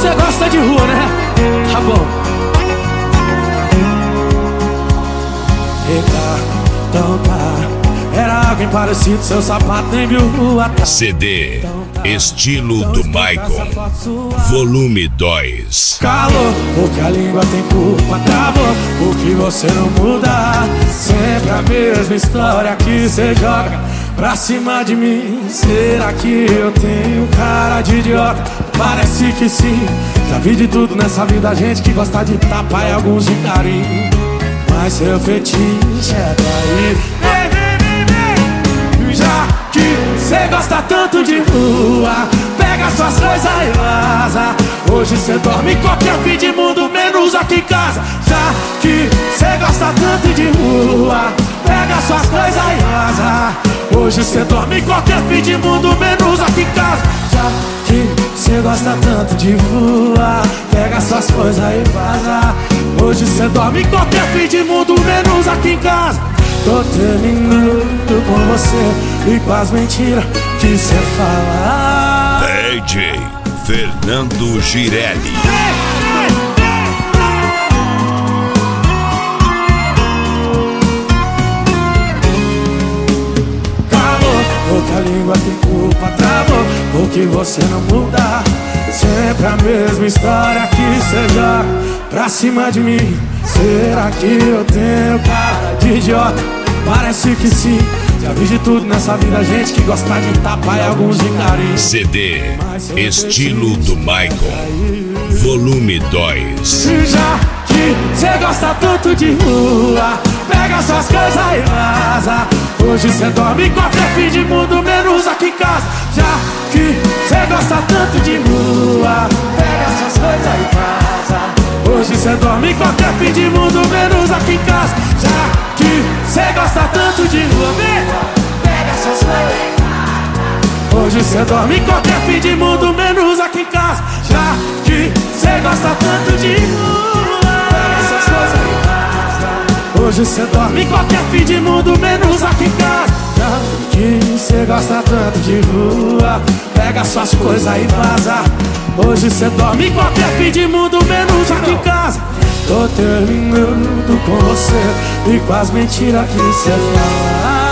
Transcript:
Você gosta de rua, né? Tá bom. Eita, então tá. Era alguém parecido, seu sapato nem viu rua. CD Estilo do Maicon, volume 2. Calor, porque a língua tem culpa. Travou, porque você não muda. Sempre a mesma história que você joga pra cima de mim. Será que eu tenho cara de idiota? Parece que sim. Já vi de tudo nessa vida, gente que gosta de tapa e alguns de carinho. Mas seu fetiche é daí. Já que cê gosta tanto de rua, pega suas coisas e vaza. Hoje cê dorme em qualquer fim de mundo, menos aqui em casa. Já que cê gosta tanto de rua, pega suas coisas e vaza. Hoje cê dorme em qualquer fim de mundo, menos aqui em casa. Já que cê gosta tanto de rua, pega suas coisas e vaza. Hoje cê dorme em qualquer fim de mundo, menos aqui em casa. Tô terminando com você e com as mentiras que cê fala. DJ Fernando Girelli. Calor, porque a língua tem culpa. Travou, porque você não muda. Sempre a mesma história que cê joga pra cima de mim. Será que eu tenho cara de idiota? Parece que sim. Já vi de tudo nessa vida, gente que gosta de tapa e alguns de carinho. CD Estilo do Maicon, volume 2. Já que cê gosta tanto de rua, pega suas coisas e vaza. Hoje cê dorme em qualquer fim de mundo, menos aqui em casa. Já que cê gosta tanto de rua, pega suas coisas e vaza. Hoje cê dorme em qualquer fim de mundo, menos aqui em casa. Já que cê gosta tanto de rua, pega suas coisas e vaza. Hoje cê dorme em qualquer fim de mundo, menos aqui em casa. Já que cê gosta tanto de rua, pega suas coisas e vaza. Hoje cê dorme em qualquer fim de mundo, menos aqui em casa. Já que cê gosta tanto de rua, pega suas coisas e vaza. Hoje cê dorme em qualquer fim de mundo, menos aqui em casa. Tô terminando com você e com as mentiras que cê fala.